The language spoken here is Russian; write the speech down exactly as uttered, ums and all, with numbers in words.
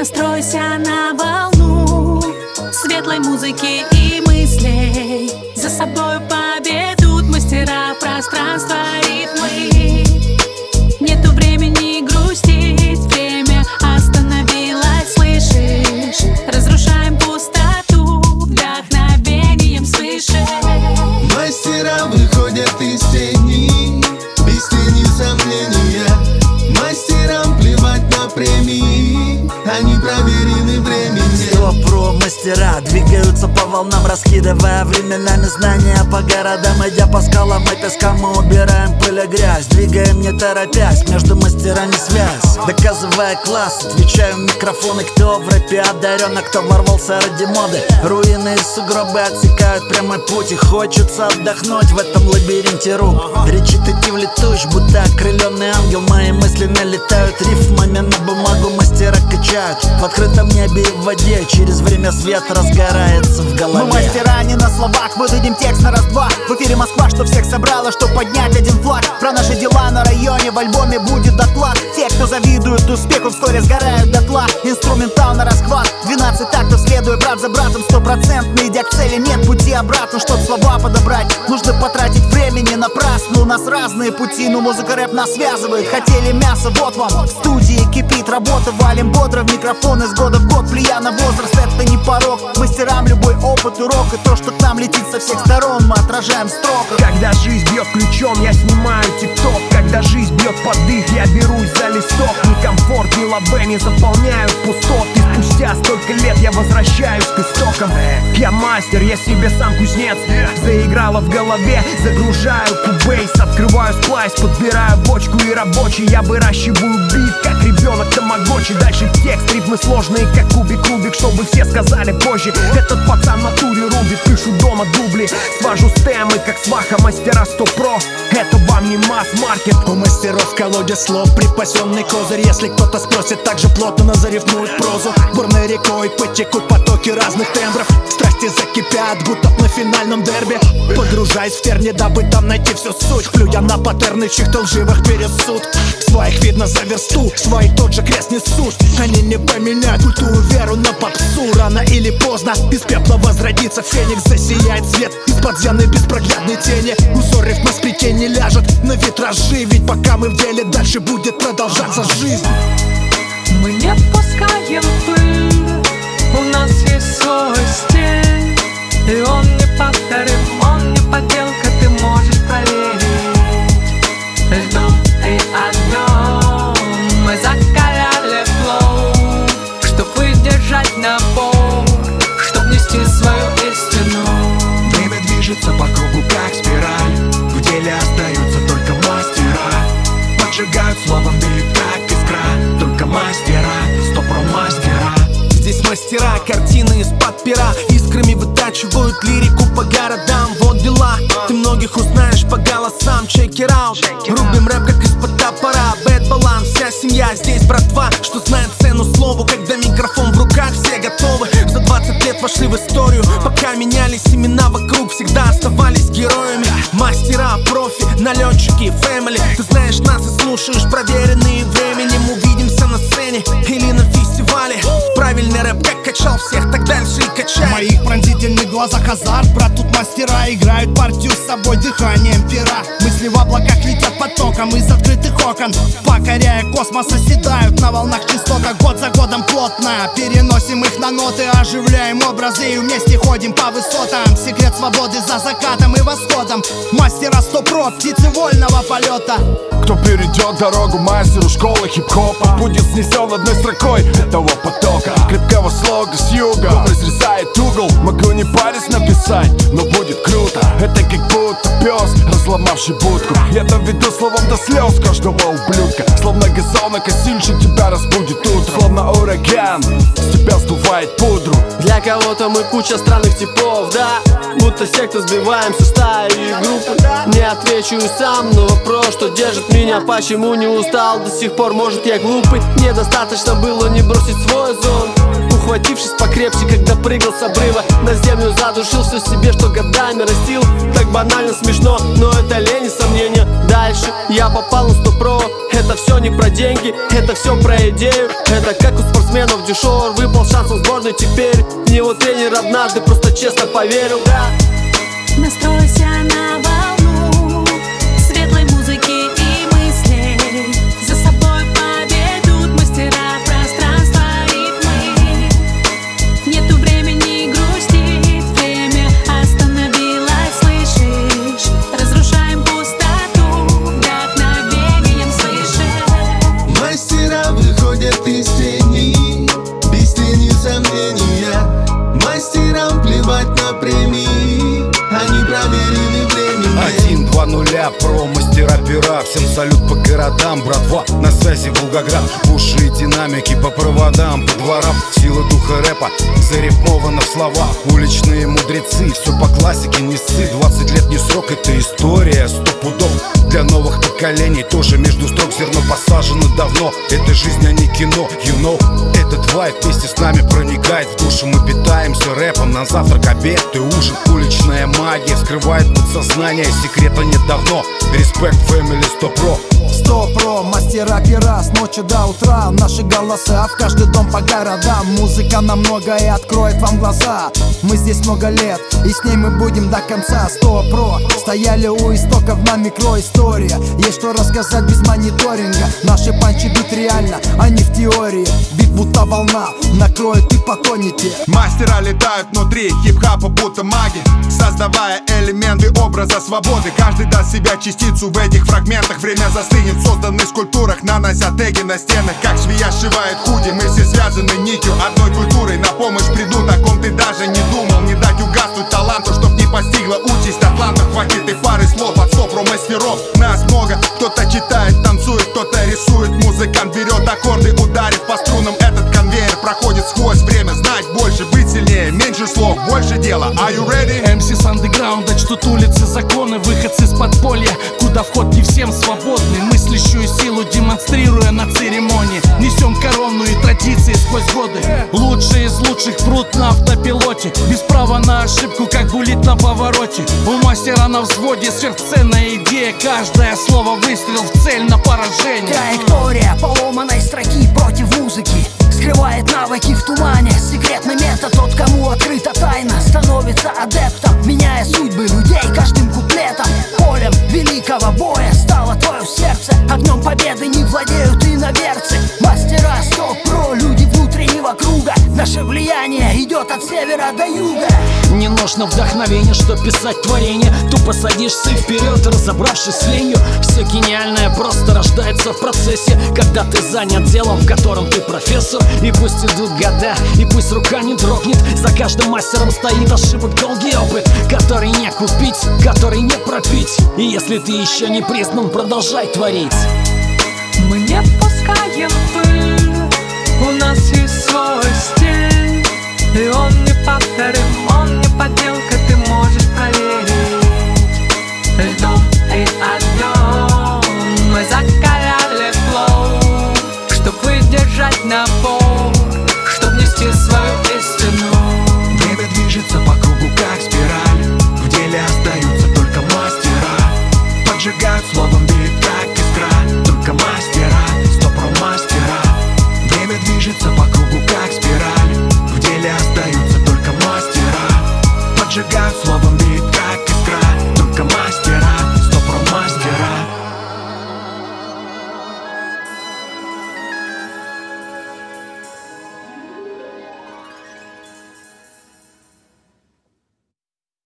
Настройся на волну светлой музыки и мыслей. За собой поведут мастера пространства, ритмы. Нету времени грустить, время остановилось, слышишь? Разрушаем пустоту вдохновением свыше. Мастера выходят из тени, без тени сомнения. Мастерам плевать на премии, они проверены временем. Сто про мастера двигаются по волнам, раскидывая временами знания по городам. Идя по скалам и пескам, мы убираем пыль и грязь, двигаем не торопясь, между мастерами связь. Доказывая класс, отвечаю в микрофоны. Кто в рэпе одарен, а кто ворвался ради моды. Руины и сугробы отсекают прямой путь, и хочется отдохнуть в этом лабиринте рук. Речитатив туч, будто окрыленный ангел. Мои мысли налетают рифмами на бумагу, мастера качают в открытом небе и в воде. Через время свет разгорается в голове. Мы мастера не на словах, выдадим текст на раз-два. В эфире Москва, что всех собрала, чтоб поднять один флаг. Про наши дела на районе в альбоме будет доклад. Те, кто завидует успеху, вскоре сгорают дотла. Инструментал на расхват, двенадцать тактов, следуя брат за братом. Стопроцентно идя к цели, нет пути обратно. Чтоб слова подобрать, нужно потратить времени напрасно. У нас разные пути, но музыка рэп нас связывает. Хотели мясо, вот вам, в студии кипит работа. Валим бодро в микрофон из года в год, влия на возраст, это не порог. Мастерам любой опыт урок, и то, что к нам летит со всех сторон, мы отражаем в строках. Когда жизнь бьет ключом, я снимаю тик-ток. Когда жизнь бьет под дых, я берусь за листок. Ни комфорт, ни лобе не заполняют пустот. И спустя столько лет я возвращаюсь к истокам. Я мастер, я себе сам кузнец. Заиграла в голове, загружаю кубейс. Открываю сплайс, подбираю бочку и рабочий. Я выращиваю бит, как ребенок тамагочи. Дальше текст, ритмы сложные, как кубик-рубик. Чтобы все сказали позже, этот пацан в натуре рубит. Пишу дома дубли, свожу стемы, как сваха. Мастера сто про, это вам не масс-маркет. У мастеров колодец слов, припасенный козырь. Если кто-то спросит, так же плотно зарифмует прозу. Бурной рекой потекут потоки разных тембров. Страсти закипят, будто на финальном дерби. Погружаясь в терни, дабы там найти всю суть. Плюя на паттерны чьих-то лживых пересуд. Своих видно за версту, свои тот же крест несут. Они не поменяют культуру, веру на попсу. Рано или поздно из пепла возродится феникс. Засияет свет из подземной беспроглядной тени. Узор рифма сплетений ляжет на витражи. Ведь пока мы в деле, дальше будет продолжаться жизнь. Мы не пускаем пыль, у нас есть свой стиль. И он не повторим, он не подделка, ты можешь проверить. Льдом и огнем мы закаляли флоу, чтоб выдержать напор, чтоб нести свою истину. Время движется по кругу, как спираль. В деле остаются только мастера. Поджигают словом, бьют как искра. Только мастера, сто про мастера. Здесь мастера, картины из-под пера. Искрами вытачивают лирику по городам. Вот дела, ты многих узнаешь по голосам. Check it out, рубим рэп как из-под топора. Bad баланс, вся семья здесь братва, что знает цену слову. Когда микрофон в руках, все готовы. За двадцать лет вошли в историю. Пока менялись имена вокруг, всегда оставались героями. Мастера, профи, налетчики, фэмили. Ты знаешь нас и слушаешь проверенные временем. Увидимся на сцене или на фестивале. Правильный рэп как качал всех, так дальше и качай. В моих пронзительных глазах азарт, брат, тут мастера играют партию с собой дыханием пера. Мысли в облаках летят потоком из открытых окон, покоряя космос, оседают на волнах частоток. Год за годом плотно переносим их на ноты, оживляем образы и вместе ходим по высотам. Секрет свободы за закатом и восходом. Мастера сто про, птицы вольного полета. Кто перейдет дорогу мастеру школы хип-хопа, будет снесен одной строкой этого потока. Крепкого слога с юга, кто разрезает угол. Могу не парить написать, но будет круто. Это как будто пес, разломавший будку. Я доведу словом до слез каждого ублюдка. Словно газонокосильщик тебя разбудит утро. Словно ураган, с тебя сдувает пудру. Для кого-то мы куча странных типов, да. Будто секта, сбиваемся стаи и группы. Не отвечу сам на вопрос, что держит меня. Почему не устал до сих пор, может я глупый. Недостаточно было не бросить свой зон. ухватившись покрепче, когда прыгал с обрыва на землю, задушил все в себе, что годами растил. Так банально смешно, но это лень и сомнения. Дальше я попал на сто про. Это все не про деньги, это все про идею. Это как у спортсменов дюшор, выпал шанс в сборной теперь. В него тренер однажды просто честно поверил, да. Настройся на волну светлой музыки и мыслей. За собой поведут мастера пространства ритмы. Нету времени грустить, время остановилось, слышишь? Разрушаем пустоту вдохновением свыше. Мастера выходят из тени, без тени сомнения. Мастерам плевать на премии, они проверены временем. Один, два, нуля, про мастера пера. Всем салют по городам, братва, на связи Волгоград. Уши и динамики по проводам, по дворам. Сила духа рэпа зарифмована в слова. Уличные мудрецы, все по классике, не ссы. Двадцать лет не срок, это история, сто пудов. Для новых поколений тоже между строк зерно посажено давно. Это жизнь, а не кино, you know. Этот вайб вместе с нами проникает в душу. Мы питаемся рэпом на завтрак, обед и ужин. Уличная магия скрывает подсознание, секрета нет давно. Респект, фэмили, сто про. Сто про, мастера пера с ночи до утра. Наши голоса в каждый дом по городам. Музыка на многое откроет вам глаза. Мы здесь много лет, и с ней мы будем до конца. Сто про, стояли у истоков на микроистория. Есть что рассказать без мониторинга. Наши панчи бит реально, а не в теории. Бит будто волна, накроет и потонете. Мастера летают внутри хип-хапа будто маги, создавая элементы образа свободы. Каждый даст себя частицу в этих фрагментах. Время застынет в созданных скульптурах, нанося теги на стенах. Как швея сшивает худи, мы все связаны нитью одной культурой. На помощь придут, о ком ты даже не думал. Не дать угаснуть таланту, чтоб не постигла участь атланта. Хватит и пары слов от сто про мастеров. Нас много, кто-то читает, танцует, кто-то рисует. Музыкант берет аккорды, ударит по струнам. Этот конвейер проходит сквозь время. Знать больше, быть сильнее, меньше слов, больше дела. Are you ready? эм си с андеграунда чтут улицы, законы, выходцы с подполья, куда вход не всем свободный. Мыслящую силу демонстрируя на церемонии. Несем корону и традиции сквозь годы. Лучшие из лучших прут на автопилоте, без права на ошибку, как булит на повороте. У мастера на взводе сверхценная идея. Каждое слово выстрел в цель на поражение. Траектория поломанной строки против музыки скрывает навыки в тумане. Секретный метод, тот, кому открыта тайна, становится адептом, меняя судьбы людей каждым куплетом. Полем великого боя стало твое сердце. Огнем победы не владеют иноверцы. Мастера сто про, люди внутреннего круга. Наше влияние идет от севера до юга. Не нужно вдохновение, чтоб писать творение. Тупо садишься вперед, разобравшись с ленью. Все гениальное просто рождается в процессе, когда ты занят делом, в котором ты профессор. И пусть идут года, и пусть рука не дрогнет, за каждым мастером стоит ошибок долгий опыт, который не купить, который не пропить. И если ты еще не признан, продолжай творить. Мы не пускаем пыль, у нас есть свой стиль, и он не повторит.